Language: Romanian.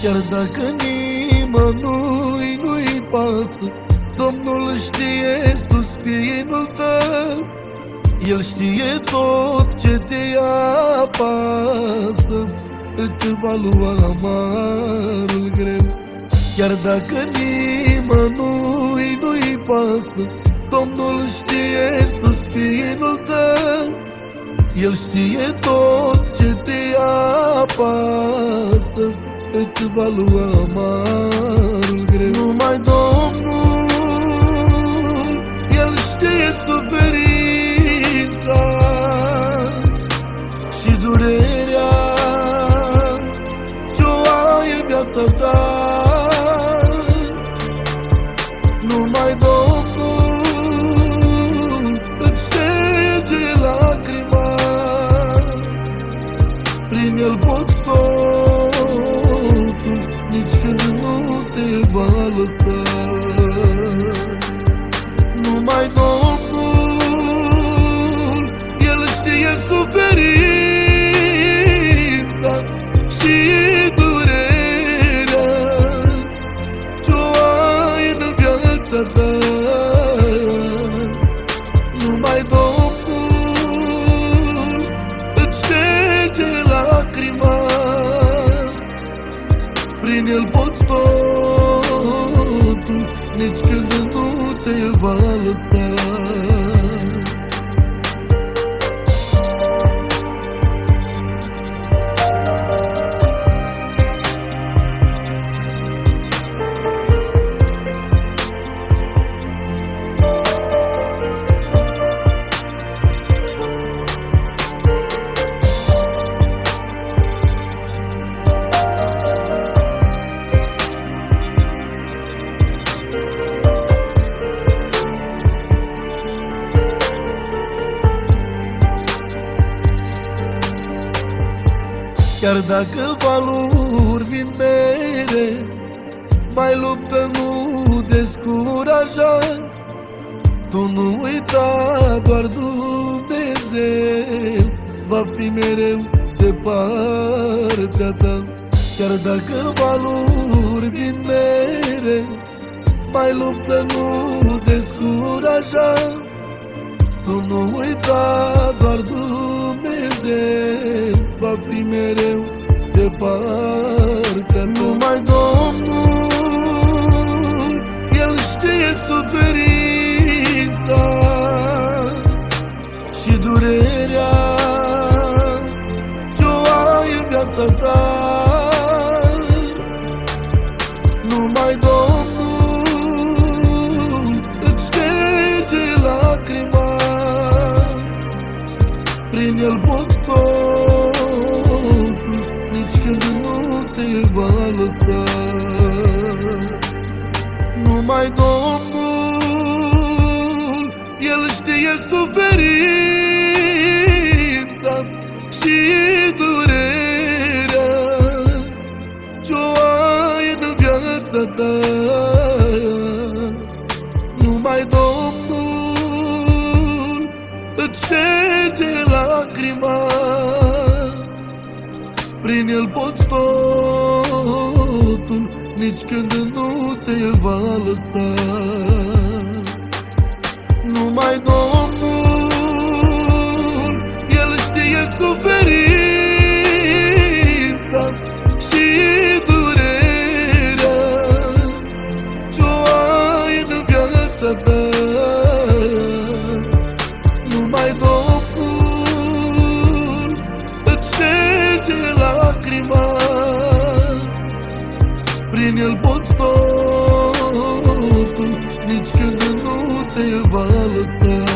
Chiar dacă nimănui nu-i pasă, Domnul știe suspinul tău. El știe tot ce te apasă, îți va lua amarul greu. Chiar dacă nimănui nu-i pasă, Domnul știe suspinul tău. El știe tot ce te apasă, îți va lua amarul greu. Numai Domnul, El știe suferința și durerea ce-o ai în viața ta. Numai Domnul îți șterge lacrima, prin El poți totul, nici când nu te va lăsa. Numai Domnul, El știe suferința și durerea ce-o ai în viața ta. Numai Domnul îți șterge lacrima, prin El poți totul, nici când nu te va lăsa. Chiar dacă valuri vin mere, mai luptă, nu descuraja. Tu nu uita, doar Dumnezeu va fi mereu de partea ta. Chiar dacă valuri vin mere, mai luptă, nu descuraja. Tu nu uita, doar Dumnezeu va fi mereu de partea ta. Numai Domnul, El știe suferința și durerea ce-o ai în viața ta. Numai Domnul îți șterge lacrima, prin El poți totul, nici când nu te va lăsa. Numai Domnul, El știe suferința și durerea ce-o ai în viața ta. Numai Domnul îți șterge lacrima, prin El poți totul, nici când nu te va lăsa. Numai Domnul, El știe suferința și durerea ce-o ai în viața ta. Numai Domnul îți șterge lacrima, prin El poți totul, nici când nu te va lăsa.